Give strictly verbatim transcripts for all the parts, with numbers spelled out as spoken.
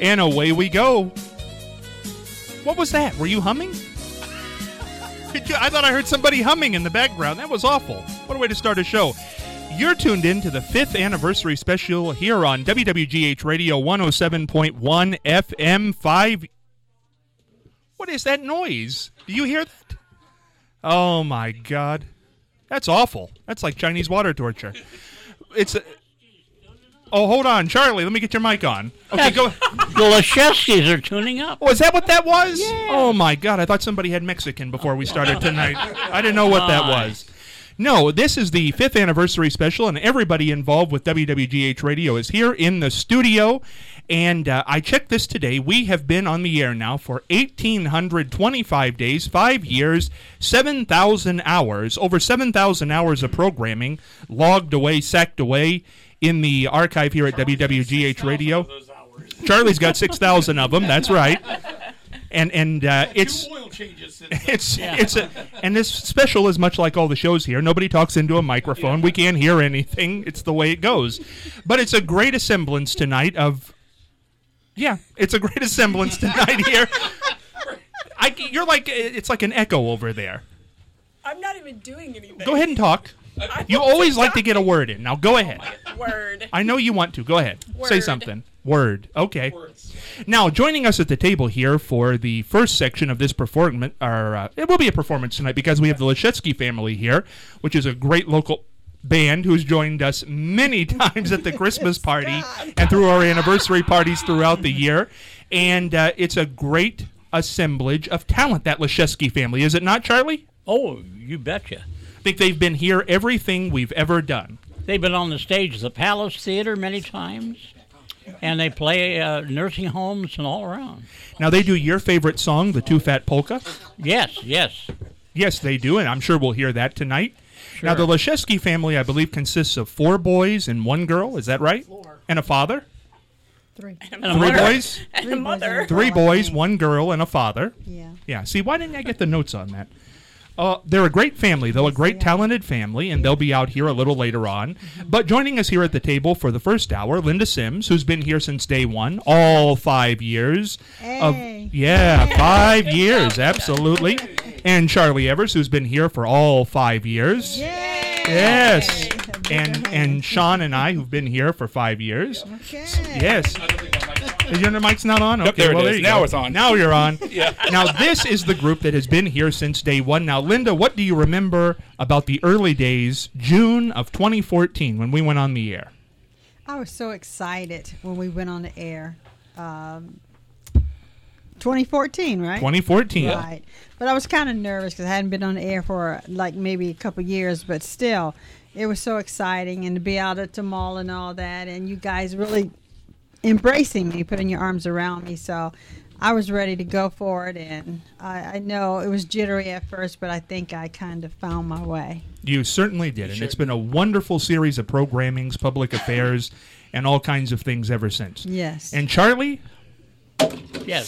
And away we go. What was that? Were you humming? Did you, I thought I heard somebody humming in the background. That was awful. What a way to start a show. You're tuned in to the fifth anniversary special here on W W G H Radio one oh seven point one F M five. What is that noise? Do you hear that? Oh, my God. That's awful. That's like Chinese water torture. It's... A, oh, hold on. Charlie, let me get your mic on. Okay, go. The Lesheskis are tuning up. Oh, is that what that was? Yeah. Oh, my God. I thought somebody had Mexican before we started tonight. I didn't know what that was. No, this is the fifth anniversary special, and everybody involved with W W G H Radio is here in the studio. And uh, I checked this today. We have been on the air now for one thousand eight hundred twenty-five days, five years, seven thousand hours, over seven thousand hours of programming logged away, sacked away in the archive here at W W G H Radio. Charlie's got six thousand of them. That's right. And and uh, it's it's Yeah. it's a and this special is much like all the shows here. Nobody talks into a microphone. We can't hear anything. It's the way it goes. But it's a great assemblance tonight of. Yeah, it's a great assemblance tonight here. I, you're like it's like an echo over there. I'm not even doing anything. Go ahead and talk. You always like to get a word in. Now go ahead. Word. I know you want to. Go ahead. Say Word. something. Word. Okay. Now, joining us at the table here for the first section of this performance, or uh, it will be a performance tonight because we have the Leshetsky family here, which is a great local band who's joined us many times at the Christmas party and through our anniversary parties throughout the year. And uh, it's a great assemblage of talent, that Leshetsky family. Is it not, Charlie? Oh, you betcha. I think they've been here everything we've ever done. They've been on the stage of the Palace Theater many times, and they play uh, nursing homes and all around. Now, they do your favorite song, The Two Fat Polka? Yes, yes. Yes, they do, and I'm sure we'll hear that tonight. Sure. Now, the Leshetsky family, I believe, consists of four boys and one girl. Is that right? Four. And a father? Three. And a Three mother. boys? And a mother. Three boys, one girl, and a father. Yeah. Yeah, see, why didn't I get the notes on that? Uh, they're a great family, though, a great talented family, and they'll be out here a little later on. But joining us here at the table for the first hour, Linda Sims, who's been here since day one, all five years. Of, Hey. yeah, five years, absolutely. And Charlie Evers, who's been here for all five years. Yay! Yes. A bigger And hand. and Sean and I, who've been here for five years. Okay. Yes. Is your mic's not on? Okay, Yep, there it well, there is. you Now go. it's on. Now you're on. Yeah. Now, this is the group that has been here since day one. Now, Linda, what do you remember about the early days, June of twenty fourteen, when we went on the air? I was so excited when we went on the air. Um, twenty fourteen, right? twenty fourteen. Right. But I was kind of nervous because I hadn't been on the air for like maybe a couple years, but still, it was so exciting, and to be out at the mall and all that, and you guys really embracing me, putting your arms around me. So I was ready to go for it, and I, I know it was jittery at first, but I think I kind of found my way. You certainly did, and Sure. it's been a wonderful series of programmings, public affairs, and all kinds of things ever since. Yes. And Charlie, Yes.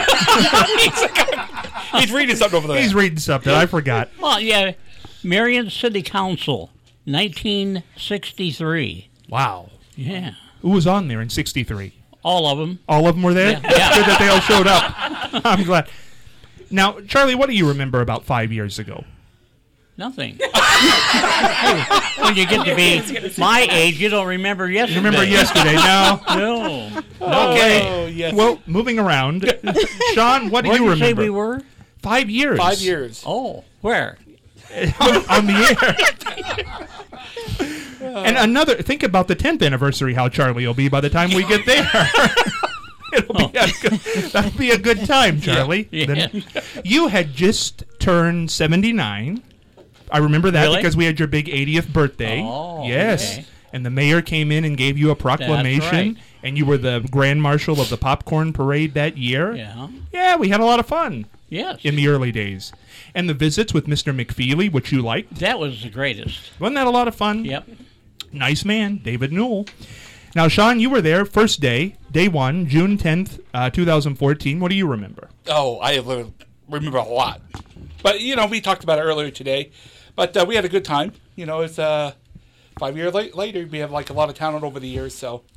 He's reading something over there. he's reading something. I forgot. Well, yeah. Marion City Council, nineteen sixty-three. Wow. Yeah. Who was on there in sixty-three? All of them. All of them were there? Yeah. It's Yeah. good that they all showed up. I'm glad. Now, Charlie, what do you remember about five years ago? Nothing. When you get to be my age, you don't remember yesterday. You remember yesterday? No. No. Okay. Oh, yes. Well, moving around. Sean, what do What did you you remember? say we were? Five years. Five years. Oh, where? on, on the air. And another, think about the tenth anniversary, how Charlie will be by the time we get there. It'll be a good, that'll be a good time, Charlie. Yeah. Then you had just turned seventy-nine. I remember that Really? because we had your big eightieth birthday. Oh, yes. okay. And the mayor came in and gave you a proclamation. right. And you were the grand marshal of the popcorn parade that year. Yeah. Yeah, we had a lot of fun Yes. in the early days. And the visits with Mister McFeely, which you liked. That was the greatest. Wasn't that a lot of fun? Yep. Nice man, David Newell. Now, Sean, you were there first day, day one, June tenth, uh, twenty fourteen. What do you remember? Oh, I li- remember a lot. But, you know, we talked about it earlier today. But uh, we had a good time. You know, it's uh, five years la- later. We have, like, a lot of talent over the years. So,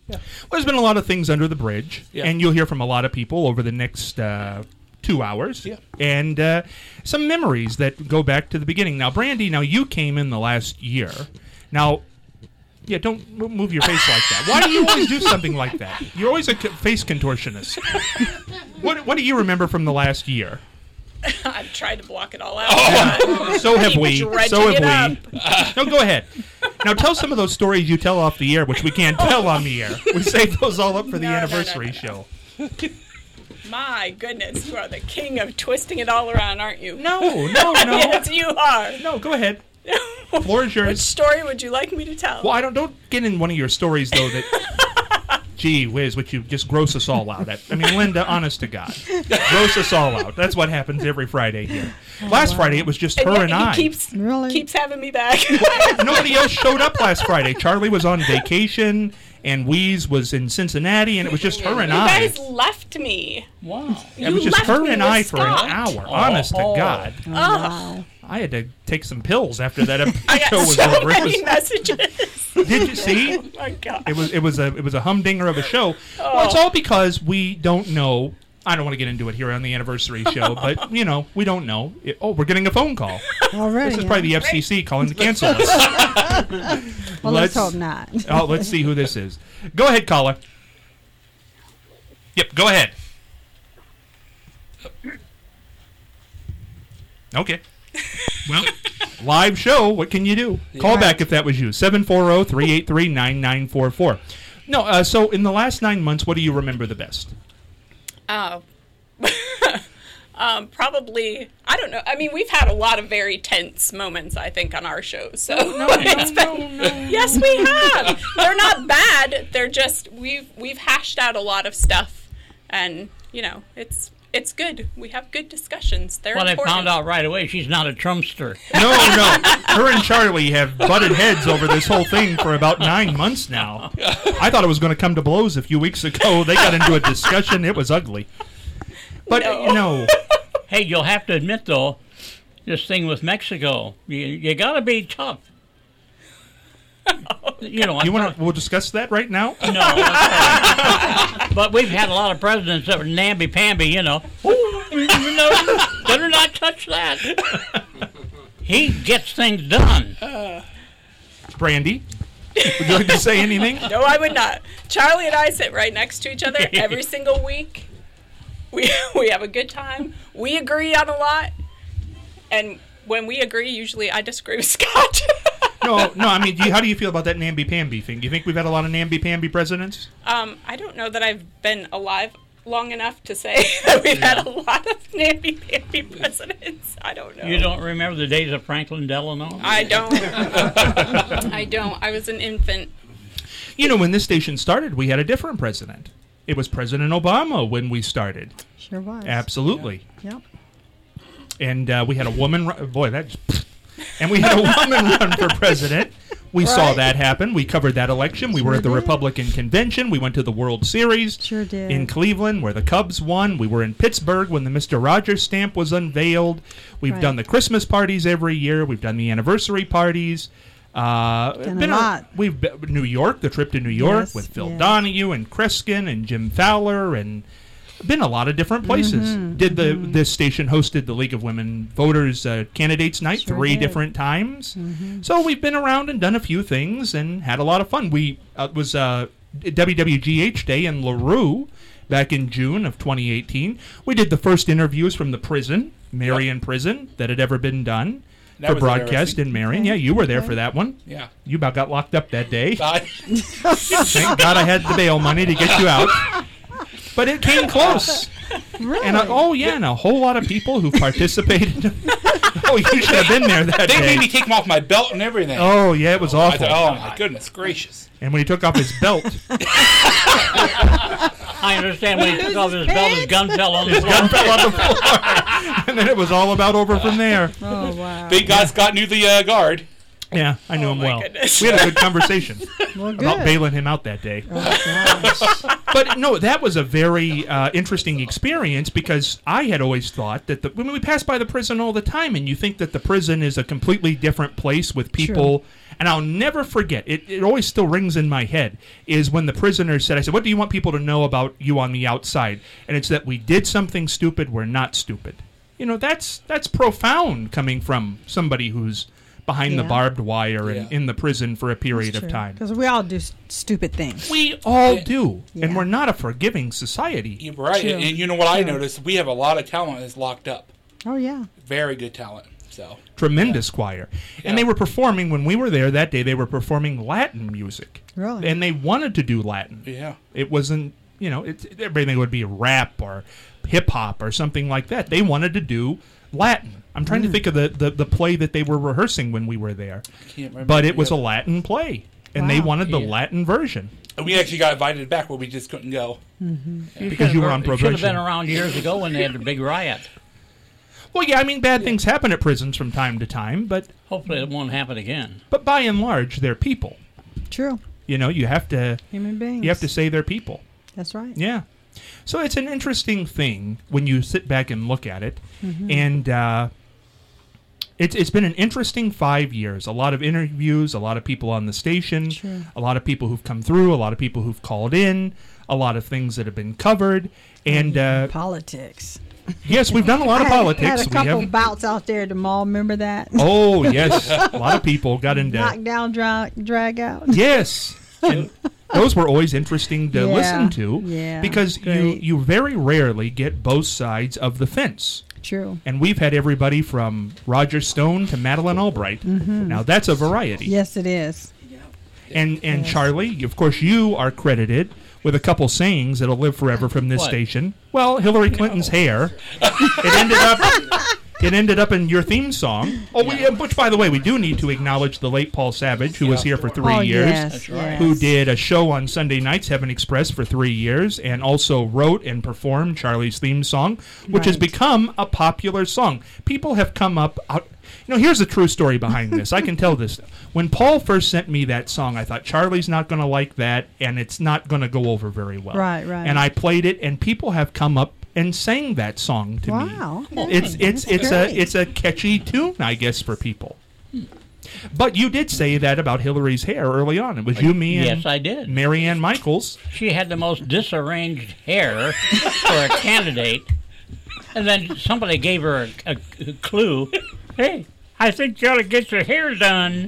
Yeah. Well, there's been a lot of things under the bridge, Yeah. and you'll hear from a lot of people over the next uh, two hours, Yeah. and uh, some memories that go back to the beginning. Now, Brandy, now you came in the last year. Now, yeah, don't m- move your face like that. Why do you always do something like that? You're always a c- face contortionist. What What do you remember from the last year? I've tried to block it all out. Oh, so have Keep we. dredging So it have we. No, go ahead. Now tell some of those stories you tell off the air, which we can't tell on the air. We save those all up for the No, no, no, anniversary no, no. show. My goodness, you are the king of twisting it all around, aren't you? No, no, no. Yes, you are. No, go ahead. Floor is yours. Which story would you like me to tell? Well, I don't don't get in one of your stories though that. Gee whiz, which you just gross us all out. At. I mean, Linda, honest to God, gross us all out. That's what happens every Friday here. Last Friday it was just and her yet and he I. keeps Really? keeps having me back. Nobody else showed up last Friday. Charlie was on vacation, and Weeze was in Cincinnati, and it was just her and You I. guys left me. Wow. It was you just left her me and with I for an Scott. hour. Honest to Oh. God, Oh, Ugh. wow. I had to take some pills after that ep- I got show was so over. It many was, messages. did you see? Oh my God. It was it was a it was a humdinger of a show. Well, it's all because we don't know. I don't want to get into it here on the anniversary show, but you know we don't know. It, oh, we're getting a phone call. Already. This is huh? probably the F C C calling to cancel us. Well, let's, hope not. Oh, let's see who this is. Go ahead, caller. Yep, go ahead. Okay. Well, live show. What can you do? Call back if that was you. seven four zero, three eight three, nine nine four four. No, uh, so in the last nine months, what do you remember the best? Oh. um, probably, I don't know. I mean, we've had a lot of very tense moments, I think, on our shows. So it's been, yes, we have. They're not bad. They're just we've we've hashed out a lot of stuff, and you know, it's it's good. We have good discussions. They're Well, they important. found out right away she's not a Trumpster. No, no. Her and Charlie have butted heads over this whole thing for about nine months now. I thought it was going to come to blows a few weeks ago. They got into a discussion. It was ugly. But, No. you know, Hey, you'll have to admit, though, this thing with Mexico, you, you got to be tough. You know, you want to? We'll discuss that right now. No, okay. But we've had a lot of presidents that were namby-pamby, you know. Ooh, no, better not touch that. He gets things done. Brandy, would you like to say anything? No, I would not. Charlie and I sit right next to each other every single week. We we have a good time. We agree on a lot, and when we agree, usually I disagree with Scott. No, no. I mean, do you, how do you feel about that namby-pamby thing? Do you think we've had a lot of namby-pamby presidents? um, I don't know that I've been alive long enough to say that we've had a lot of namby-pamby presidents. I don't know. You don't remember the days of Franklin Delano? I don't. I don't. I was an infant. You know, when this station started, we had a different president. It was President Obama when we started. Sure was. Absolutely. Yep. And uh, we had a woman. Ru- boy, that. Just, and we had a woman run for president. We saw Right. that happen. We covered that election. We were Sure at the did. Republican convention. We went to the World Series Sure did. in Cleveland, where the Cubs won. We were in Pittsburgh when the Mister Rogers stamp was unveiled. We've Right. done the Christmas parties every year. We've done the anniversary parties. Uh, Done a been lot. We've been, New York, the trip to New York Yes, with Phil yes. Donahue and Kreskin and Jim Fowler and been a lot of different places. Mm-hmm, Did the this station hosted the League of Women Voters uh, Candidates Night Sure three did. Mm-hmm. different times. So we've been around and done a few things and had a lot of fun. We uh, it was uh, W W G H Day in LaRue back in June of twenty eighteen. We did the first interviews from the prison, Marion Prison, that had ever been done That for was broadcast interesting. in Marion. Yeah, you were there for that one. Yeah. You about got locked up that day. I, Thank God I had the bail money to get you out. But it came close. Really? And uh, oh yeah, and a whole lot of people who participated. Oh, you should have been there that they day. made me take him off my belt and everything. Oh yeah, it was I awful. thought, oh my goodness gracious. And when he took off his belt, I understand when he took off his belt, his gun fell on the floor. gun fell on the floor, and then it was all about over from there. Oh, wow. Thank God Scott knew the uh, guard. Yeah, I knew Oh, him my well. goodness. We had a good conversation Well, good. about bailing him out that day. Oh, gosh. But no, that was a very uh, interesting experience because I had always thought that the, when we pass by the prison all the time, and you think that the prison is a completely different place with people. And I'll never forget, it, it always still rings in my head, is when the prisoner said, I said, what do you want people to know about you on the outside? And it's that we did something stupid, we're not stupid. You know, that's that's profound coming from somebody who's behind the Yeah. barbed wire and Yeah. in the prison for a period of time. Because we all do s- stupid things. We all Yeah. do. And Yeah. we're not a forgiving society. You're right. True. And, and you know what I True. noticed? We have a lot of talent that's locked up. Oh, yeah. Very good talent. So Tremendous choir. And Yeah. they were performing, when we were there that day, they were performing Latin music. Really? And they wanted to do Latin. yeah, It wasn't, you know, it's, everything would be rap or hip hop or something like that. They wanted to do Latin. I'm trying to think of the, the, the play that they were rehearsing when we were there. can't remember. But it was a Yeah. Latin play. And they Wow. wanted the Yeah. Latin version. And we actually got invited back, but we just couldn't go. Because you were on Should have probation. been around years ago when they had the big riot. Well, yeah, I mean, bad things happen at prisons from time to time, but Hopefully it won't happen again. but by and large, they're people. True. You know, you have to Human beings. you have to say they're people. That's right. Yeah. So it's an interesting thing when you sit back and look at it. Mm-hmm. And uh, it's, it's been an interesting five years. A lot of interviews, a lot of people on the station, Sure. a lot of people who've come through, a lot of people who've called in, a lot of things that have been covered. And uh, Politics. yes, we've done a lot of I had- politics. Had a couple we have. bouts out there at the mall. Remember that? Oh, yes. A lot of people got into. Knockdown, drag, drag out. Yes. And those were always interesting to Yeah, listen to yeah, because you, great. you very rarely get both sides of the fence. True. And we've had everybody from Roger Stone to Madeleine Albright. Now that's a variety. Mm-hmm. Yes, it is. And and Yes. Charlie, of course, you are credited with a couple sayings that'll live forever from this What? station. Well, Hillary Clinton's hair. It ended up. It ended up in your theme song. Oh, we, which, by the way, we do need to acknowledge the late Paul Savage, who was here for three oh, years. yes, That's right. yes. Who did a show on Sunday nights, Heaven Express, for three years, and also wrote and performed Charlie's theme song, which has Right. become a popular song. People have come up. Out, you know, here's the true story behind this. I can tell this. When Paul first sent me that song, I thought Charlie's not going to like that, and it's not going to go over very well. Right, right. And I played it, and people have come up and sang that song to me. Wow. It's it's That's it's great. a it's a catchy tune, I guess, for people. But you did say that about Hillary's hair early on. It was you, me, and Yes, I did. Marianne Michaels. She had the most disarranged hair for a candidate. And then somebody gave her a, a, a clue. Hey, I think you ought to get your hair done.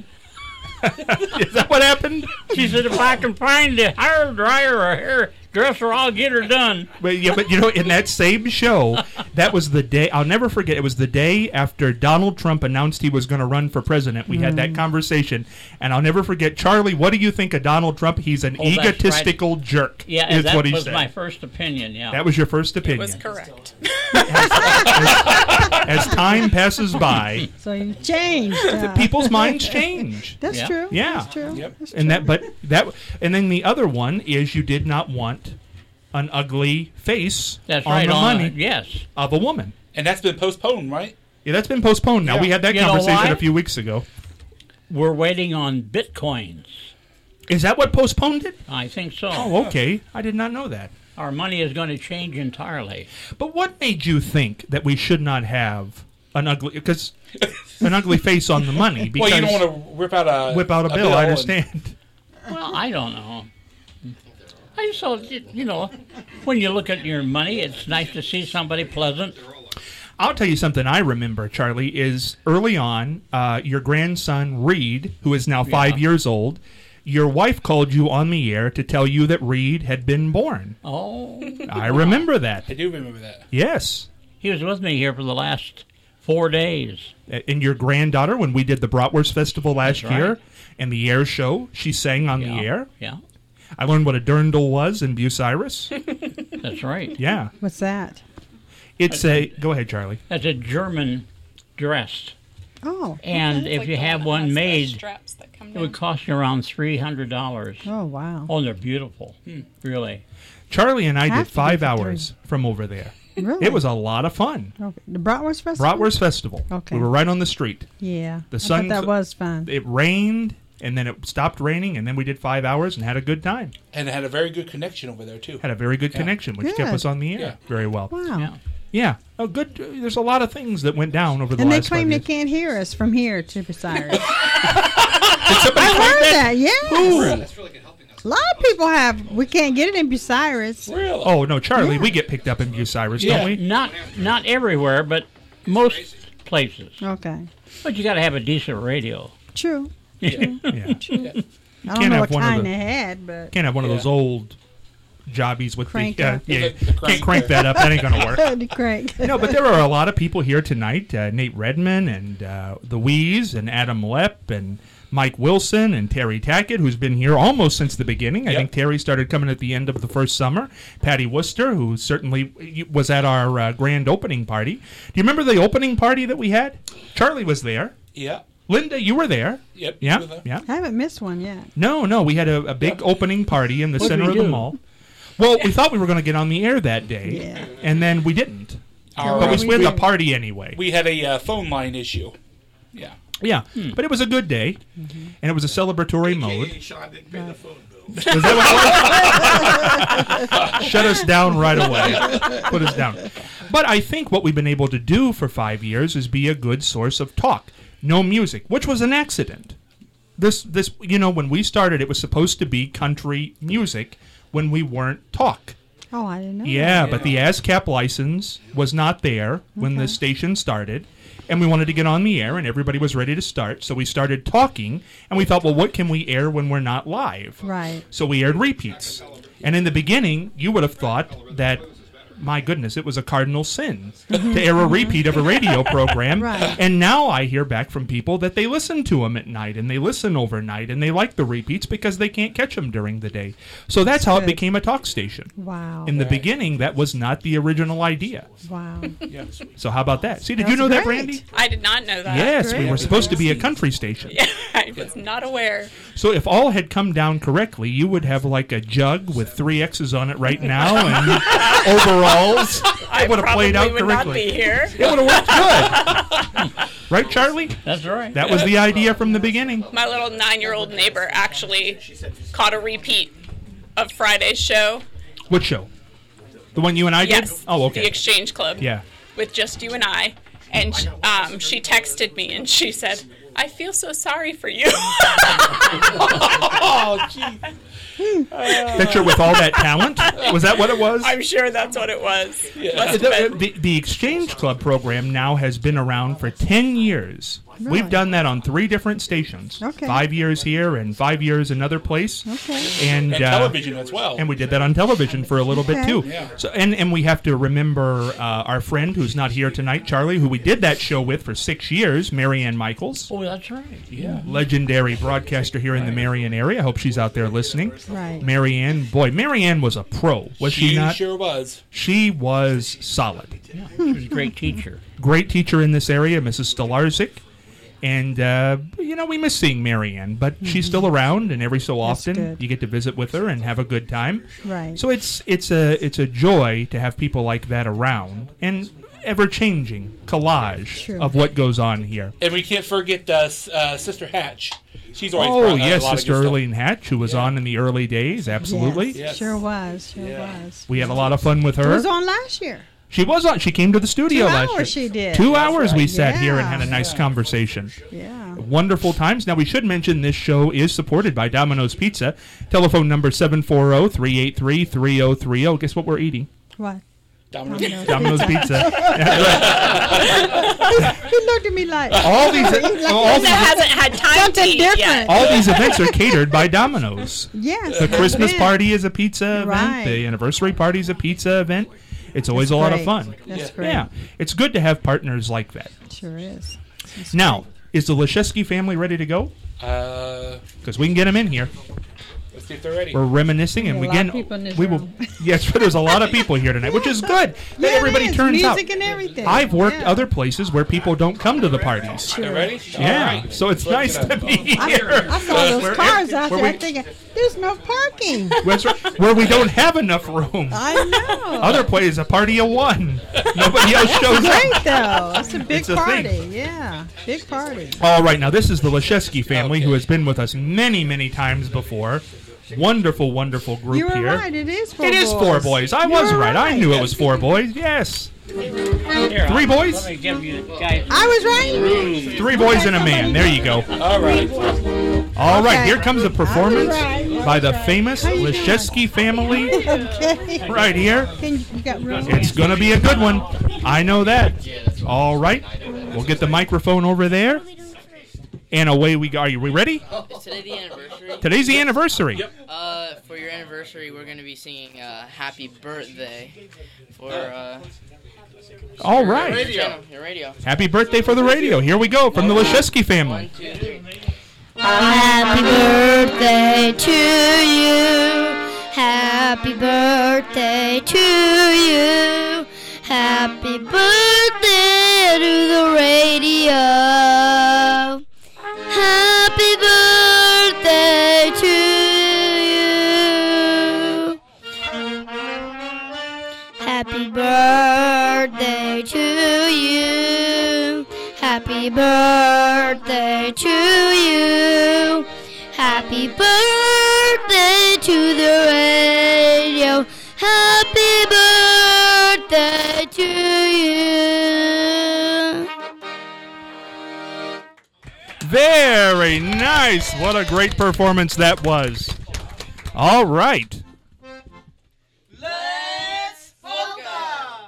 Is that what happened? She said, if I can find the hair dryer or hair dresser, I'll get her done. But yeah, but you know, in that same show, that was the day. I'll never forget. It was the day after Donald Trump announced he was going to run for president. We had that conversation, and I'll never forget. Charlie, what do you think of Donald Trump? He's an Oh, that's right. egotistical jerk. Yeah, and is that what he was said. my first opinion, yeah. That was your first It opinion. was correct. As time passes by, So you changed. uh, people's minds change. That's Yeah. true. Yeah. That's true. Yep. That's And true. that, but that, and then the other one is you did not want an ugly face That's on right. the on, money yes. of a woman. And that's been postponed, right? Yeah, that's been postponed now. Yeah. We had that You know conversation why? a few weeks ago. We're waiting on bitcoins. Is that what postponed it? I think so. Oh, okay. I did not know that. Our money is going to change entirely. But what made you think that we should not have an ugly, because an ugly face on the money? Because Well, you don't want to whip out a whip out a, bill. I and- understand. Well, I don't know. I just thought, you know, when you look at your money, it's nice to see somebody pleasant. I'll tell you something I remember, Charlie, is early on, uh, your grandson, Reed, who is now five Yeah. years old, your wife called you on the air to tell you that Reed had been born. Oh, I remember that. I do remember that. Yes. he was with me here for the last four days. And your granddaughter, when we did the Bratwurst Festival last That's right. year and the air show, she sang on Yeah. the air. Yeah, I learned what a dirndl was in Bucyrus. that's right. Yeah. What's that? It's a. Go ahead, Charlie. That's a German dress. Oh. And It's if like you the have that one has the made, straps that come it down. would cost you around three hundred dollars. Oh, wow. Oh, and they're beautiful. Really. Charlie and I Have did to be five for hours from over there. Really? It was a lot of fun. Okay. The Bratwurst Festival? Bratwurst Festival. Okay. We were right on the street. Yeah. The I sun- thought that was fun. It rained, and then it stopped raining, and then we did five hours and had a good time. And it had a very good connection over there too. Had a very good Yeah. connection, which Good. kept us on the air Yeah. very well. Wow. Yeah. Yeah. Oh, good. There's a lot of things that went down over the And they last claim five they years. can't hear us from here to Bucyrus. Did somebody I claim heard that? that, yeah. Who? A lot of people have. We can't get it in Bucyrus. Really? Oh, no, Charlie, Yeah. we get picked up in Bucyrus, Yeah. don't we? Not not everywhere, but most places. Okay. But you got to have a decent radio. True. Yeah. I don't Can't know have what one of kind the- they had, but Can't have one of Yeah. those old jobbies with Crank the... Uh, up. yeah, The- the crank can't crank there. that up. That ain't going to work. the crank. No, but there are a lot of people here tonight. Uh, Nate Redman and uh, the Wheeze and Adam Lepp and Mike Wilson and Terry Tackett, who's been here almost since the beginning. I Yep. think Terry started coming at the end of the first summer. Patty Worcester, who certainly was at our uh, grand opening party. Do you remember the opening party that we had? Charlie was there. Yeah. Linda, you were there. Yep. Yeah, With the- yeah. I haven't missed one yet. No, no, we had a, a big opening party in the What'd center we of the do? mall. Well, we thought we were going to get on the air that day, Yeah. and then we didn't. Our, But uh, we split the did. party anyway. we had a uh, phone line issue. Yeah. Yeah, but it was a good day, and it was a celebratory mode. Sean didn't pay the phone bill. Was that what it was? Shut us down right away. Put us down. But I think what we've been able to do for five years is be a good source of talk. No music, which was an accident. This, this, you know, when we started, it was supposed to be country music when we weren't talk. Oh, I didn't know. Yeah, but the ASCAP license was not there when the Okay. station started, and we wanted to get on the air, and everybody was ready to start, so we started talking, and we thought, well, what can we air when we're not live? Right. So we aired repeats. And in the beginning, you would have thought that, my goodness, it was a cardinal sin to air a repeat of a radio program. Right. And now I hear back from people that they listen to them at night and they listen overnight and they like the repeats because they can't catch them during the day. So that's how it Good. became a talk station. Wow. In the beginning, that was not the original idea. wow. So how about that? See, did That you know was that, great. Randy? I did not know that. Yes, we great. were supposed to be a country station. Yeah, I was not aware. So if all had come down correctly, you would have like a jug with three X's on it right now and overalls. I It would have played out probably would not correctly. be here. It would have worked good. Right, Charlie? That's right. That was the idea from the beginning. My little nine-year-old neighbor actually caught a repeat of Friday's show. Which show? The one you and I did? Yes. Oh, The okay. Exchange Club. Yeah. With just you and I. And um, she texted me and she said, I feel so sorry for you. Oh, gee. Picture with all that talent? Was that what it was? I'm sure that's what it was. Yeah. Must have The, been. the, the Exchange Club program now has been around for ten years. Really? We've done that on three different stations. Okay. Five years here and five years another place. Okay. And, And uh, television as well. And we did that on television for a little bit Okay. too. Yeah. So and, and we have to remember uh, our friend who's not here tonight, Charlie, who we did that show with for six years, Marianne Michaels, Oh, that's right. yeah. legendary broadcaster here in the Marion area. I hope she's out there listening. Right. Marianne, boy, Marianne was a pro, was she, She not? sure was. She was solid. Yeah, she was a great teacher. Great teacher in this area, Missus Stolarczyk. And, uh, you know, we miss seeing Marianne, but she's still around, and every so Mm-hmm. That's often good. you get to visit with her and have a good time. Right. So it's it's a it's a joy to have people like that around, and ever changing collage True. of what goes on here. And we can't forget uh, S- uh, Sister Hatch. She's always Oh brought, uh, yes, a lot of Sister good stuff. Erlene Hatch, who was Yeah. on in the early days, absolutely. Yes, Yes. Sure was. Sure Yeah. was. We had a lot of fun with It her. was on last year. She was on. She came to the studio Two last year. hours she did. Two That's hours we right. sat here and Yeah. had a nice conversation. Yeah. Wonderful times. Now, we should mention this show is supported by Domino's Pizza. Telephone number seven four zero, three eight three, three zero three zero. Guess what we're eating? What? Domino's. Domino's Pizza. He looked at me like all these, all That these, hasn't had time Something to eat different. yet. all these events are catered by Domino's. yes. The Christmas yeah. party is a pizza event. Right. The anniversary party is a pizza event. It's always a lot of Great. fun. That's Yeah. great. Yeah, it's good to have partners like that. Sure is. Now, is the Leszewski family ready to go? Uh, Because we can get them in here. let's see if they're ready. We're reminiscing, and A we lot of again people in this we will. room. Yes, there's a lot of people here tonight, which is good. That Yeah, it everybody is. turns out. Music and everything. I've worked Yeah. other places where people don't come to the parties. You ready? Yeah, All right. so it's Let's nice get to up. be I, here. I saw those Where- cars out where there. we- I'm thinking, There's no parking. That's right, where we don't have enough room. I know. Other places, a party of one. Nobody else shows Great up. though. It's a big It's a party. thing. Yeah, big party. All right, now this is the Leszewski family Okay. who has been with us many, many times before. Wonderful, wonderful group You were here. right. It is four It boys. is four boys. I You was were right. I knew it was four boys. Yes. Here, Three I'll- boys? Let me give you guys. I was right. Three boys and a man. There you go. All right. All right, Okay. here comes a performance right. by the famous Leszewski family Okay. right here. Can you, you got room? It's going to be a good one. I know that. All right. We'll get the microphone over there. And away we go. Are you we ready? Is today the anniversary? Today's the anniversary. Uh, for your anniversary, we're gonna be singing uh, "Happy Birthday" for uh, All your right. channel, your radio. Happy birthday for the radio. Here we go from the Leszewski One, family. two, three. Happy birthday to you. Happy birthday to you. Happy birthday to the radio. Happy birthday to you. Happy birthday to you. Happy birthday to you. Happy birthday to the radio. Happy birthday to you. Very nice. What a great performance that was. All right. Let's polka.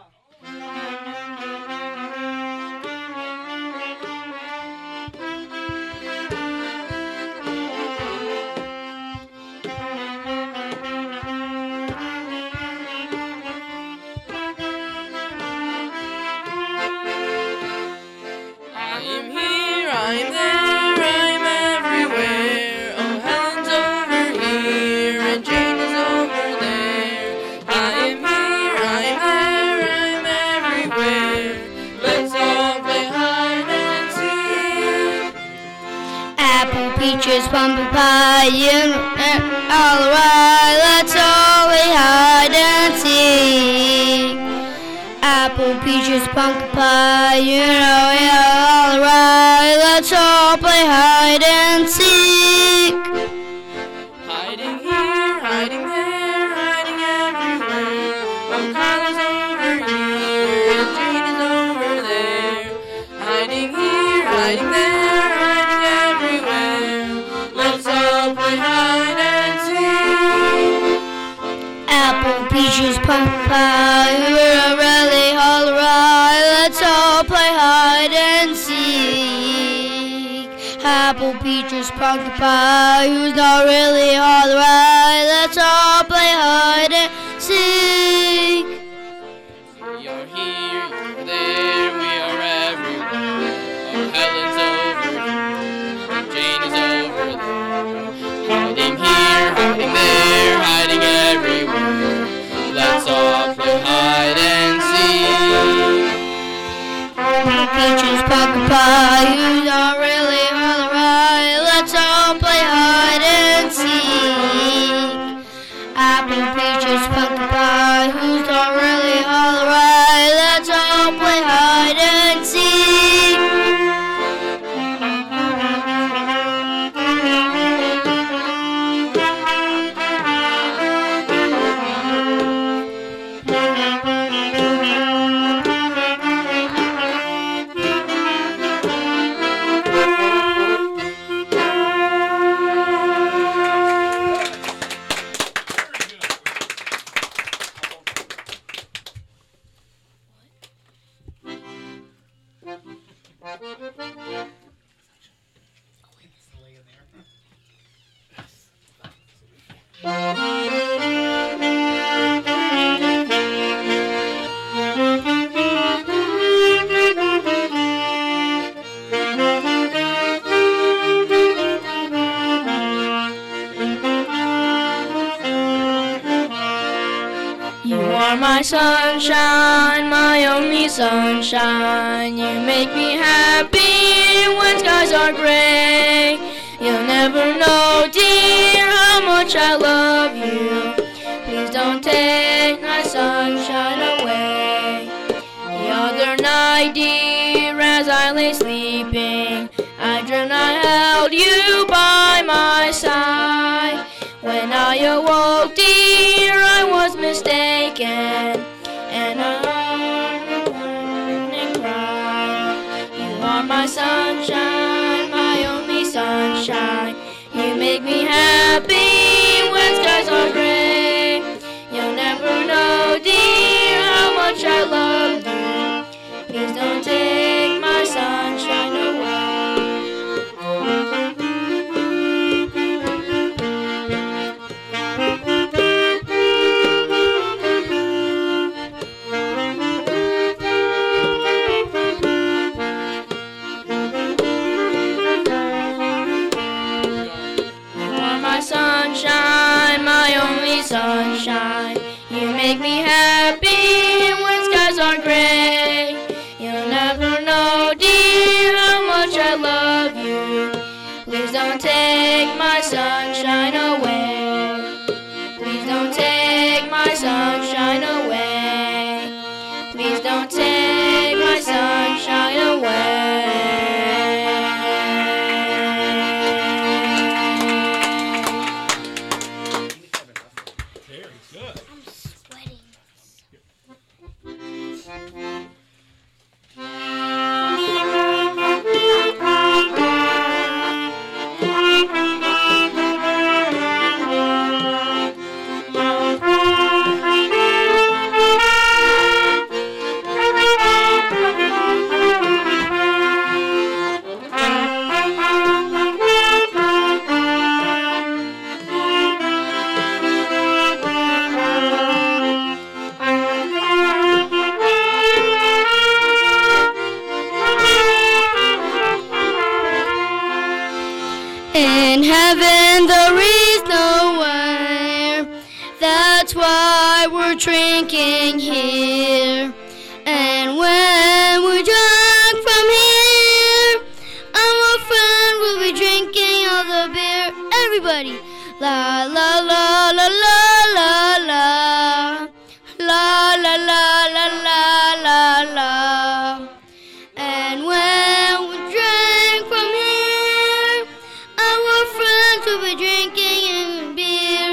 I'm here, I'm there, I'm everywhere. Oh, Helen's over here and Jane is over there. I am here, I'm there, I'm everywhere. Let's all play hide and seek. Apple, peaches, pumpkin pie, you know, all right. Let's all play hide and seek. Apple, peaches, pumpkin pie, you know, yeah, all right. Let's all play hide and seek. Hiding here, hiding there, hiding everywhere. Oh, Carla's over here and Jane is over there. Hiding here, hiding there, hiding everywhere. Let's all play hide and seek. Apple, peaches, pumpkin pie, we're really all right. Let's all play hide and seek. Apple, peaches, pumpkin pie, who's not really all right. Let's all play hide and seek. You're here, you're there, we are everywhere. Oh, Helen's over here, and Jane is over there. Hiding here, hiding there, hiding everywhere. Let's all play hide and seek. Apple, peaches, pumpkin pie, who's not really all right. Let's all play hide and seek. Apple, peaches, pumpkin pie, who's not really all right. Let's all play hide and seek. You are my sunshine, my only sunshine. You make me happy when skies are gray. You'll never know, dear, how much much I love you. Please don't take my sunshine away. The other night, dear, as I lay sleeping, I dreamed I held you by my side. When I awoke, dear, I was mistaken, and I heard and cried. You are my sunshine, my only sunshine. You make me happy when skies are gray. You'll never know, dear, how much I love you. Please don't take my sunshine away. Sunshine, my only sunshine. You make me happy when skies are gray. You'll never know, dear, how much I love you. Please don't take my sunshine away. Please don't take my sunshine away. Please don't take my sunshine away. In heaven there is no wine. That's why we're drinking here. And when we're drunk from here, our friend will be drinking all the beer. Everybody, la la la la la la la, la la la la la la la. And when we drink from here, our friends will be drinking beer.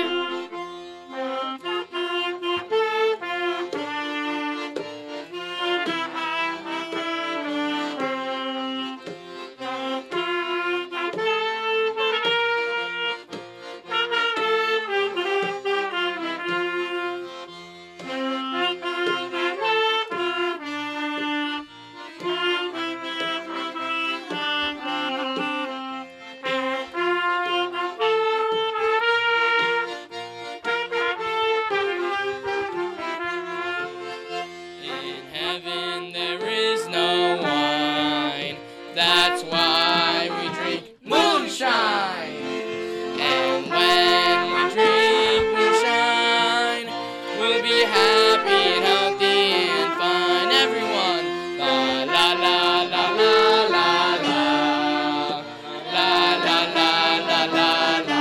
That's why we drink moonshine. And when we drink moonshine, we'll be happy and healthy and fine. Everyone, la la la la la la la, la la la la la la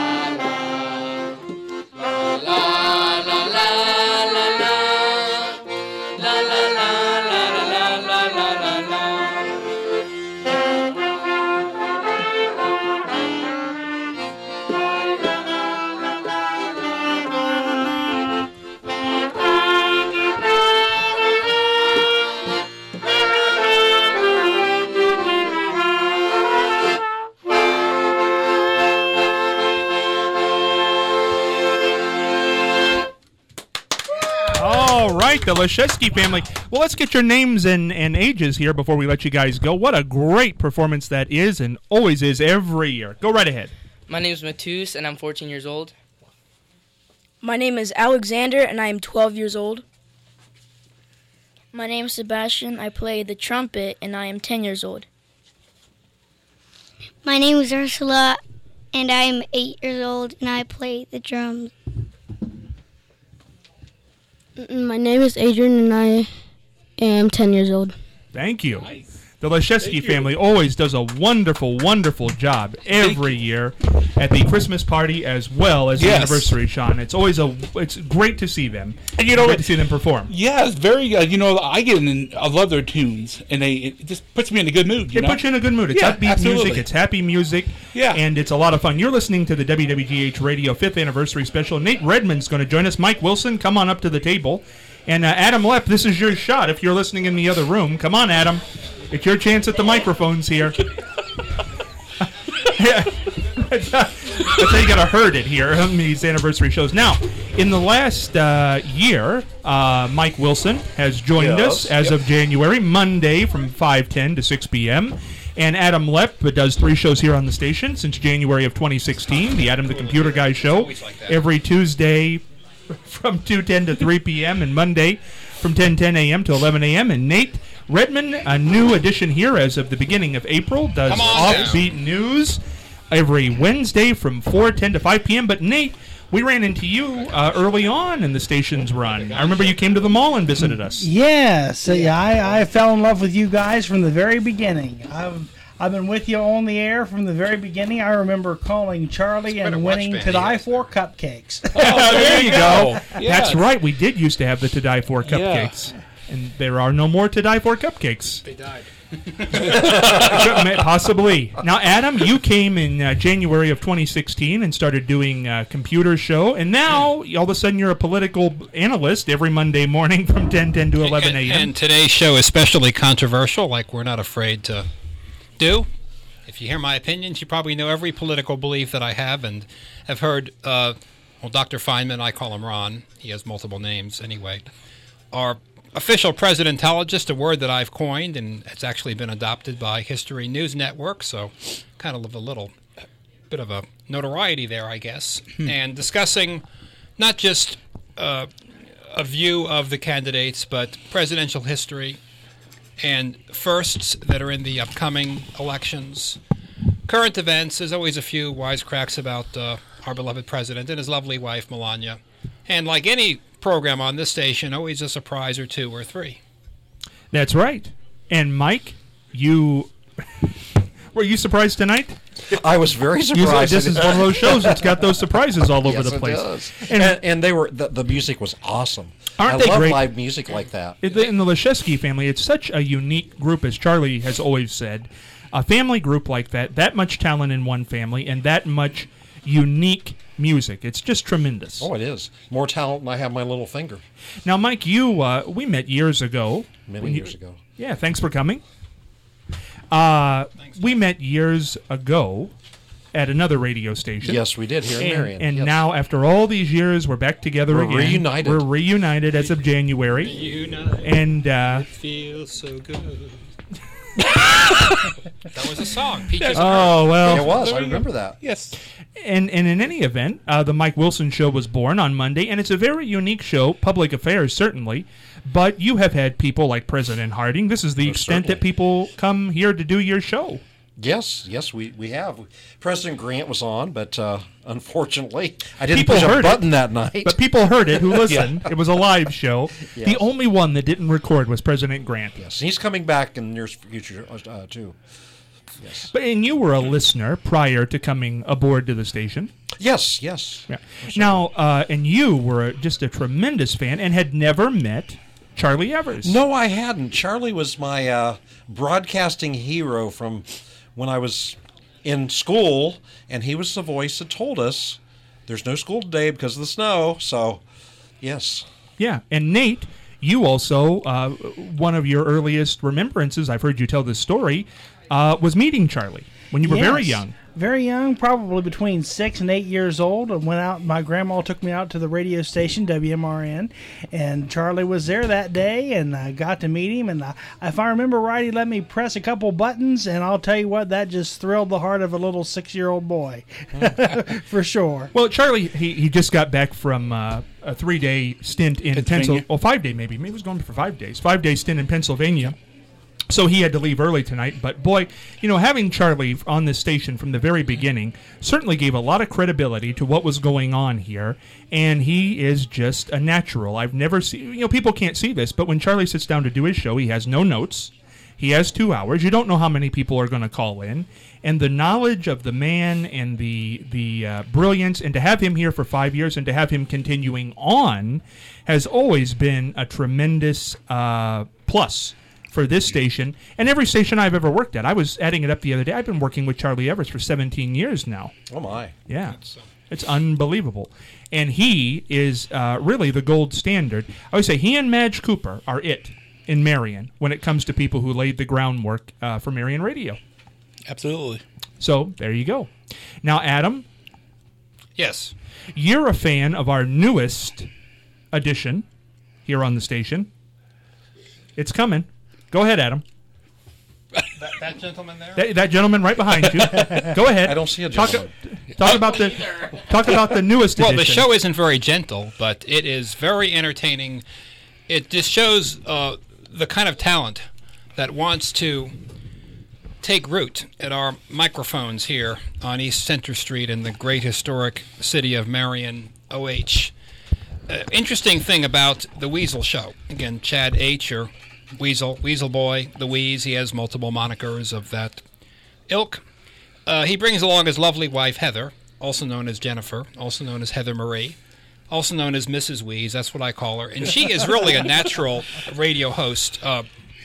la, la la la la la, la la la la la la la la la. All right, the Leshesky family. Well, let's get your names and, and ages here before we let you guys go. What a great performance that is and always is every year. Go right ahead. My name is Matus, and I'm fourteen years old. My name is Alexander, and I am twelve years old. My name is Sebastian. I play the trumpet, and I am ten years old. My name is Ursula, and I am eight years old, and I play the drums. My name is Adrian, and I am ten years old. Thank you. Nice. The The Leszewski family always does a wonderful, wonderful job every year at the Christmas party as well as the Yes. anniversary, Sean. It's always a it's great to see them. And you know great what? to see them perform. Yeah, it's very. Uh, you know, I get in. I love their tunes, and they it just puts me in a good mood. You It know? puts you in a good mood. It's Yeah, upbeat absolutely. music. It's happy music. Yeah. And it's a lot of fun. You're listening to the W W G H Radio fifth Anniversary Special. Nate Redmond's going to join us. Mike Wilson, come on up to the table. And uh, Adam Lepp, this is your shot if you're listening in the other room. Come on, Adam. It's your chance at the microphones here. Yeah. That's how you got to herd it here on these anniversary shows. Now, in the last uh, year, uh, Mike Wilson has joined Yes, us as yep. of January, Monday from five ten to six p.m. And Adam Lepp does three shows here on the station since January of twenty sixteen, the Adam the Computer Guy show, every Tuesday from two ten to three p.m. and Monday from ten ten a.m. to eleven a.m. And Nate Redmond, a new addition here as of the beginning of April, does Come on Offbeat News every Wednesday from four ten to five p.m. But Nate, we ran into you uh, early on in the station's run. I remember you came to the mall and visited us. Yes, yeah, I, I fell in love with you guys from the very beginning. I've I've been with you on the air from the very beginning. I remember calling Charlie and winning To Die For cupcakes. Oh, there you go. Yes. That's right. We did used to have the To Die For cupcakes. And there are no more To Die For cupcakes. They died. Possibly. Now, Adam, you came in uh, January of twenty sixteen and started doing a computer show, and now all of a sudden you're a political analyst every Monday morning from ten ten to eleven a.m. And today's show is especially controversial, like we're not afraid to do. If you hear my opinions, you probably know every political belief that I have, and have heard, uh, well, Doctor Feynman, I call him Ron, he has multiple names anyway, our official presidentologist, a word that I've coined, and it's actually been adopted by History News Network, so kind of a little bit of a notoriety there, I guess, and discussing not just uh, a view of the candidates, but presidential history and firsts that are in the upcoming elections. Current events, there's always a few wisecracks about uh, our beloved president and his lovely wife, Melania. And like any program on this station, always a surprise or two or three. That's right. And Mike, you were you surprised tonight? I was very You said surprised. this is one of those shows that's got those surprises all over Yes, the it place. does. And- And, and they were the, the music was awesome. Aren't I they love great? live music like that. In the, in the Leszewski family, it's such a unique group, as Charlie has always said. A family group like that, that much talent in one family, and that much unique music. It's just tremendous. Oh, it is. More talent than I have my little finger. Now, Mike, you uh, we met years ago. Many when you- years ago. Yeah, thanks for coming. Uh, we met years ago at another radio station. Yes, we did here in and, Marion. And Yes. now, after all these years, we're back together We're again. reunited. We're reunited as of January. Reunited. And uh, It feels so good. That was a song. Peaches oh well, It was. I remember that. Yes. And, and in any event, uh, the Mike Wilson Show was born on Monday, and it's a very unique show, public affairs certainly, but you have had people like President Harding. This is the Oh, extent certainly. that people come here to do your show. Yes, yes, we, we have. President Grant was on, but uh, unfortunately, I didn't People push a heard it, button that night. But people heard it who listened. It was a live show. Yes. The only one that didn't record was President Grant. Yes, he's coming back in the near future, uh, too. Yes. But and you were a listener prior to coming aboard to the station. Yes, yes. Yeah. Now, uh, and you were just a tremendous fan and had never met Charlie Evers. No, I hadn't. Charlie was my uh, broadcasting hero from when I was in school, and he was the voice that told us there's no school today because of the snow. So, yes. Yeah, and Nate, you also, uh, one of your earliest remembrances, I've heard you tell this story, uh, was meeting Charlie when you were very Yes. young. Very young, probably between six and eight years old. I went out. My grandma took me out to the radio station, W M R N, and Charlie was there that day, and I got to meet him. And I, if I remember right, he let me press a couple buttons, and I'll tell you what, that just thrilled the heart of a little six-year-old boy, for sure. Well, Charlie, he, he just got back from uh, a three-day stint in Pennsylvania. Pennsylvania. Well, five day maybe. Maybe he was going for five days. Five-day stint in Pennsylvania. So he had to leave early tonight. But, boy, you know, having Charlie on this station from the very beginning certainly gave a lot of credibility to what was going on here. And he is just a natural. I've never seen, you know, people can't see this, but when Charlie sits down to do his show, he has no notes. He has two hours. You don't know how many people are going to call in. And the knowledge of the man and the the uh, brilliance, and to have him here for five years and to have him continuing on has always been a tremendous uh, plus for this station and every station I've ever worked at. I was adding it up the other day. I've been working with Charlie Evers for seventeen years now. Oh, my. Yeah. It's unbelievable. And he is uh, really the gold standard. I would say he and Madge Cooper are it in Marion when it comes to people who laid the groundwork uh, for Marion Radio. Absolutely. So there you go. Now, Adam. Yes. You're a fan of our newest edition here on the station. It's coming. Go ahead, Adam. That, that gentleman there? That, that gentleman right behind you. Go ahead. I don't see a talk, gentleman. Talk about the talk about the newest well, edition. the show isn't very gentle, but it is very entertaining. It just shows uh, the kind of talent that wants to take root at our microphones here on East Center Street in the great historic city of Marion, O H. Uh, interesting thing about the Weasel Show. Again, Chad H. or Weasel, Weasel Boy, the Wheeze. He has multiple monikers of that ilk. Uh, he brings along his lovely wife, Heather, also known as Jennifer, also known as Heather Marie, also known as Missus Wheeze. That's what I call her. And she is really a natural radio host. Uh,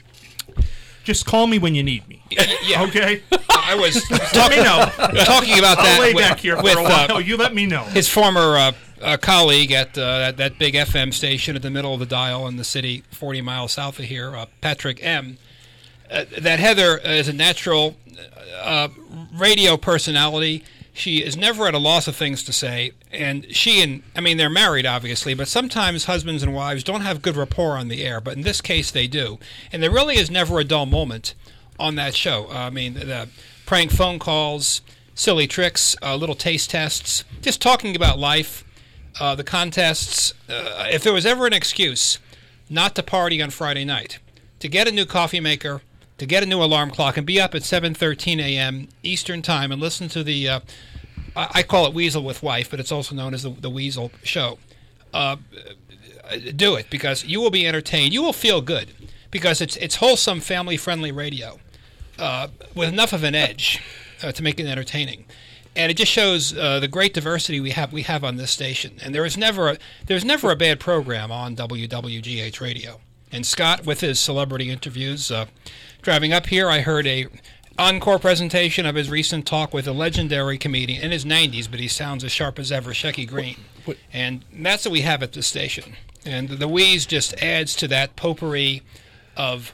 Just call me when you need me. Yeah. Okay? I was Let me know. talking about that I'll lay with, back here for with a while. uh, You let me know. his former uh, uh, colleague at uh, that, that big F M station at the middle of the dial in the city, forty miles south of here, uh, Patrick M. Uh, that Heather is a natural uh, radio personality. She is never at a loss of things to say, and she and I mean they're married obviously, but sometimes husbands and wives don't have good rapport on the air, but in this case they do, and there really is never a dull moment on that show. Uh, I mean the prank phone calls, silly tricks, uh, little taste tests, just talking about life, uh, the contests. Uh, if there was ever an excuse not to party on Friday night, to get a new coffee maker, to get a new alarm clock and be up at seven thirteen a.m. Eastern Time and listen to the, uh, I call it Weasel with Wife, but it's also known as the, the Weasel Show. Uh, do it, because you will be entertained. You will feel good, because it's it's wholesome, family-friendly radio uh, with enough of an edge uh, to make it entertaining. And it just shows uh, the great diversity we have we have on this station. And there is never a, there's never a bad program on W W G H Radio. And Scott, with his celebrity interviews, uh, driving up here, I heard a encore presentation of his recent talk with a legendary comedian in his nineties, but he sounds as sharp as ever, Shecky Green. And that's what we have at this station. And the Wheeze just adds to that potpourri of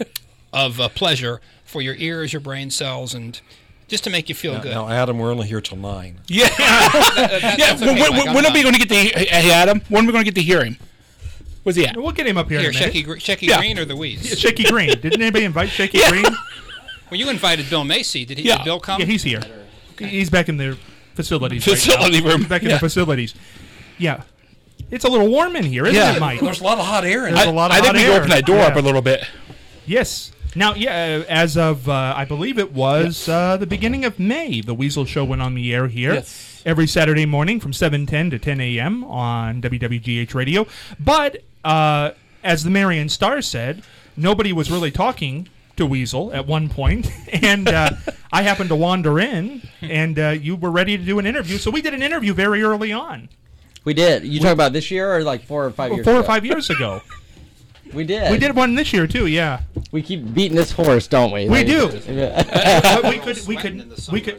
of uh, pleasure for your ears, your brain cells, and just to make you feel now, good. Now, Adam, we're only here till nine. Yeah. that, that, yeah. okay, When, Mike, when, I'm when are done. we going to get to hey, Adam? When are we going to get to hear him? Where's he at? We'll get him up here, Here, in a minute. Shecky, Gr- Shecky Yeah. Green or the Wheeze? Yeah, Shecky Green. Didn't anybody invite Shecky Yeah. Green? Well, you invited Bill Macy. Did he? Yeah. Did Bill come? Yeah, he's here. He's back in the facilities. Facility right now. room. He's back in Yeah. the facilities. Yeah. It's a little warm in here, isn't Yeah. it, Mike? There's a lot of hot air in There's it. a lot of I think hot we air. can open that door Yeah. up a little bit. Yes. Now, yeah, uh, as of, uh, I believe it was uh, the beginning of May, the Weasel Show went on the air here. Yes. Every Saturday morning from seven ten to ten a.m. on W W G H Radio. But, uh, as the Marion Star said, nobody was really talking to Weasel at one point, and uh, I happened to wander in, and uh, you were ready to do an interview, so we did an interview very early on. We did. You talking about this year or like four or five years Four ago? or five years ago. We did. We did one this year, too, yeah. We keep beating this horse, don't we? We Like- do. Yeah. But we could, we could, we could,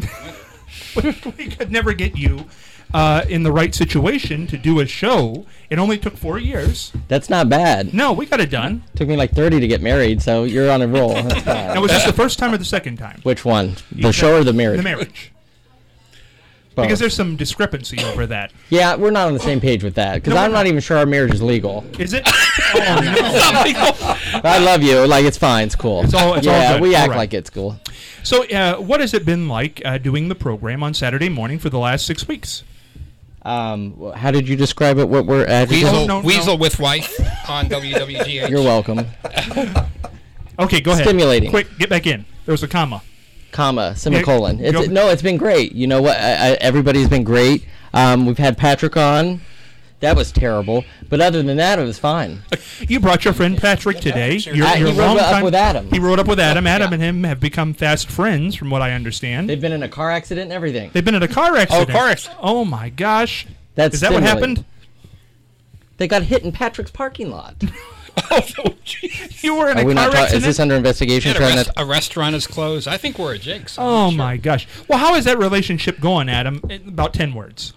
we could never get you uh, in the right situation to do a show. It only took four years. That's not bad. No, we got it done. Took me like thirty to get married, so you're on a roll. That's fine. Now, was this the first time or the second time? Which one? The show or the marriage? The marriage. Both. Because there's some discrepancy over that. Yeah, we're not on the same page with that because No, I'm we're not not. even sure our marriage is legal. Is it? Oh, no. I love you. Like it's fine. It's cool. It's all- it's all yeah, good. we All act right. like it's cool. So, uh, what has it been like uh, doing the program on Saturday morning for the last six weeks? Um, wh- how did you describe it? What we're adjectives? Weasel, no, no. Weasel with Wife on W W G H. You're welcome. Okay, go ahead. Stimulating. Quick, get back in. There was a comma. Comma, semicolon. go- It's, no, it's been great. You know what? I, I, everybody's been great. Um, we've had Patrick on. That was terrible. But other than that, it was fine. You brought your friend Patrick today. Your, Uh, he your rode up longtime- with Adam. He rode up with Adam. Adam Yeah. and him have become fast friends, from what I understand. They've been in a car accident and everything. They've been in a car accident. car accident. Oh my gosh. That's Is that what stimulating. happened? They got hit in Patrick's parking lot. You were in Are a we car not ta- accident? is this under investigation? Yeah, a, Trying rest- to- a restaurant is closed. I think we're a jinx. I'm Oh not sure. my gosh. Well, how is that relationship going, Adam? In about ten words.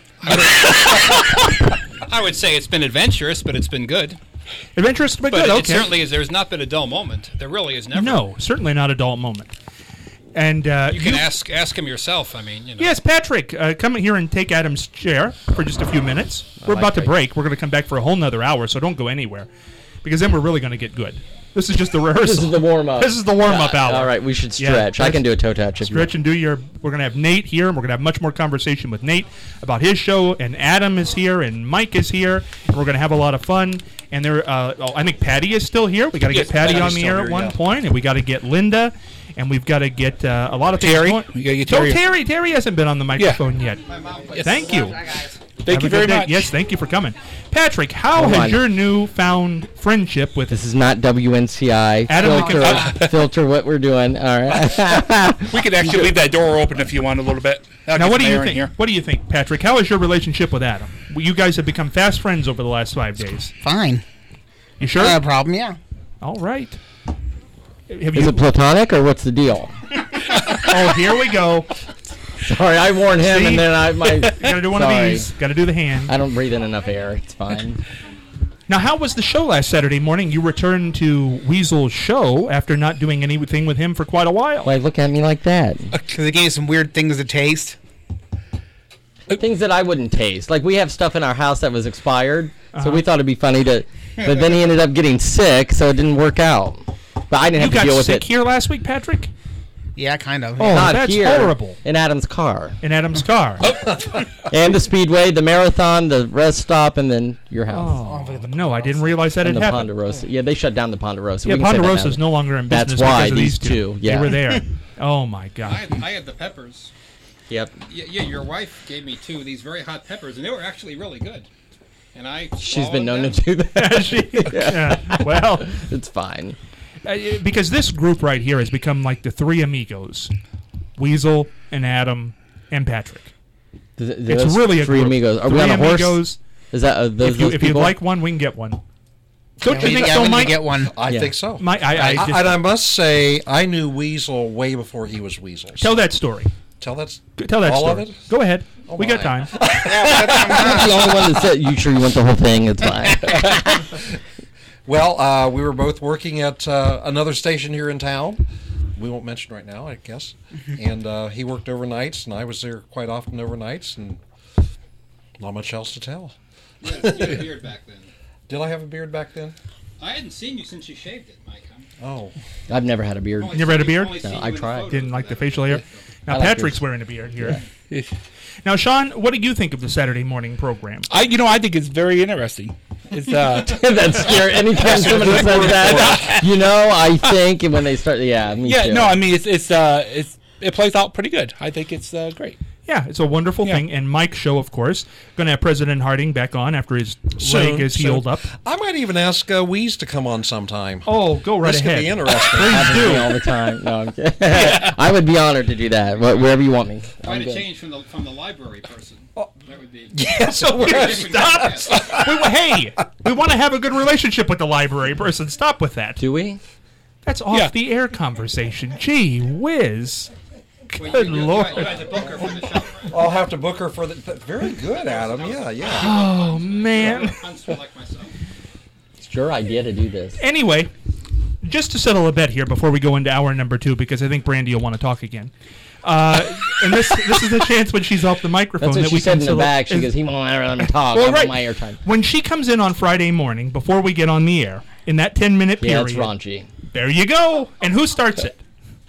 I would say it's been adventurous, but it's been good. Adventurous, but, But good. it Okay. certainly is. There's not been a dull moment. There really is never. No, certainly not a dull moment. And uh, You can ask ask him yourself. I mean, you know. Yes, Patrick, uh, come here and take Adam's chair for just a few minutes. We're like about to that. break. We're going to come back for a whole nother hour, so don't go anywhere, because then we're really going to get good. This is just the rehearsal. This is the warm up. This is the warm up hour. All right, we should Yeah, stretch. I let's can do a toe touch. If you Stretch and do your. We're going to have Nate here, and we're going to have much more conversation with Nate about his show. And Adam is here, and Mike is here, and we're going to have a lot of fun. And there, uh, oh, I think Patty is still here. We got to Yes, get Patty Patty's on the still air here, at one yeah. point, and we got to get Linda, and we've got to get uh, a lot of things Terry. going. We gotta get Oh, Terry. Terry. Terry hasn't been on the microphone yet. Yes. Thank you. Thank Have you a very good day. much. Yes, thank you for coming. Patrick, how Hold has on. your newfound friendship with This is not W N C I. Adam, we filter, can- filter what we're doing. All right. We could actually leave that door open if you want a little bit. That'll Now, get what do some you air in think? here. What do you think, Patrick? How is your relationship with Adam? Well, you guys have become fast friends over the last five days. Fine. You sure? No problem, yeah. All right. Have Is you? it platonic or what's the deal? Oh, here we go. Sorry, I warned him, See? and then I my. Got to do one Sorry. of these. Got to do the hand. I don't breathe in enough air. It's fine. Now, how was the show last Saturday morning? You returned to Weasel's show after not doing anything with him for quite a while. Why look at me like that? Because they gave some weird things to taste. Things that I wouldn't taste. Like we have stuff in our house that was expired, Uh-huh. so we thought it'd be funny to. But then he ended up getting sick, so it didn't work out. But I didn't You have to got deal with sick it. here last week, Patrick? Yeah, kind of. Oh, Not that's here, horrible. In Adam's car. In Adam's car. And the speedway, the marathon, the rest stop, and then your house. Oh, no, I didn't realize that and had the happened. Ponderosa. Yeah, they shut down the Ponderosa. Yeah, We can say that Ponderosa now. is no longer in business That's why because of these these two. two. Yeah. They were there. Oh, my I God. had, I had the peppers. Yep. Yeah, yeah, your wife gave me two of these very hot peppers, and they were actually really good. And I She's swallowed been known them. to do that. She- yeah, well, it's fine. uh, because this group right here has become like the three amigos. Weasel and Adam and Patrick. Th- th- It's those really a three group. amigos. Are Three we on a horse? amigos. Is that uh, those, If, you, those if you'd people? like one, we can get one. Don't Yeah, you think yeah, so, we need to Mike? get one. I Yeah. think so. Mike, I, I I- just, and I must say, I knew Weasel way before he was Weasel. tell that story. Tell that. Tell that all story. of it. Go ahead. Oh, we got my. time. I'm the only one that said, "You sure you want the whole thing?" It's fine. Well, uh, we were both working at uh, another station here in town. We won't mention right now, I guess. And uh, he worked overnights, and I was there quite often overnights, and not much else to tell. You had, you had a beard back then. Did I have a beard back then? I hadn't seen you since you shaved it, Mike. I'm Oh, I've never had a beard. only You ever had a seen- beard? only No, seen you I in the tried. photos Didn't with like the that facial beard. hair. Now I like Patrick's yours. wearing a beard here. Now, Sean, what do you think of the Saturday morning program? I, you know, I think it's very interesting. It's uh, That's scary. Anytime somebody says that, you know, I think, and when they start, yeah, me yeah, too. no, I mean, it's it's uh, it's it plays out pretty good. I think it's uh, great. Yeah, it's a wonderful Yeah. thing. And Mike's show, of course, going to have President Harding back on after his soon, leg is soon. healed up. I might even ask uh, Weeze to come on sometime. Oh, go right this ahead. could be interesting. happens to me all the time. No, I'm kidding. I would be honored to do that. Wh- Wherever you want me. Try I'm to good. change from the from the library person. That would be. Yeah, so we're Stop! we, wa- hey, we want to have a good relationship with the library person. Stop with that. Do we? That's off Yeah. the air conversation. Gee whiz. Well, Good you, you, Lord. You had to book her for the show, right? I'll have to book her for the. Very good, Adam. Yeah, yeah. Oh, man. Huntsman like myself. It's your idea to do this. Anyway, just to settle a bet here before we go into hour number two, because I think Brandy will want to talk again. Uh, and this this is the chance when she's off the microphone That's what that she we said can in the settle- back. She is- goes, "He won't let me talk. Well, I right. want my airtime." When she comes in on Friday morning, before we get on the air, in that ten minute Yeah, period. it's raunchy. There you go. And who starts it?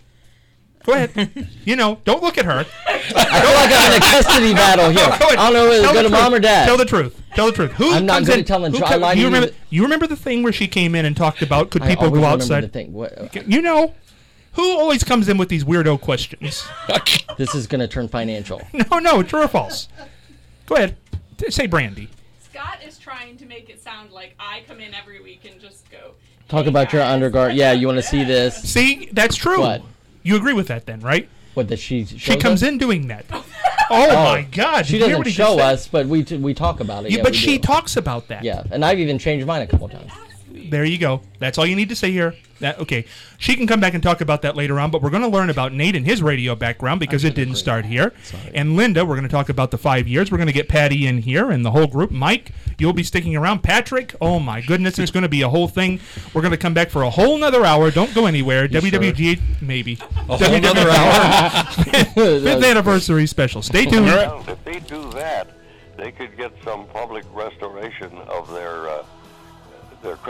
Go ahead. You know, don't look at her. I feel like I'm in a custody battle here. Go ahead. I don't know whether to Tell go the to mom truth. or dad. Tell the truth. Tell the truth. Who I'm not comes good in, at telling who tr- I co- lied to you you remember? that- You remember the thing where she came in and talked about could I people always go remember outside? the thing. What- You know, who always comes in with these weirdo questions? This is going to turn financial. No, no, true or false? Go ahead. T- Say Brandy. Scott is trying to make it sound like I come in every week and just go. Talk about your underguard. Yeah, you want to see this? See, that's true. What? You agree with that then, right? What, that she She shows comes us? in doing that. Oh, my God. She Did you hear doesn't what he just show said? us, but we t- we talk about it. Yeah, Yeah, but we she do. talks about that. Yeah, and I've even changed mine a couple times. There you go. That's all you need to say here. That okay. She can come back and talk about that later on, but we're going to learn about Nate and his radio background because it didn't start here. And Linda, we're going to talk about the five years. We're going to get Patty in here and the whole group. Mike, you'll be sticking around. Patrick, oh my goodness, it's going to be a whole thing. We're going to come back for a whole nother hour. Don't go anywhere. W W G, maybe. A whole nother hour. Fifth anniversary special. Stay tuned. Well, if they do that, they could get some public restoration of their uh, their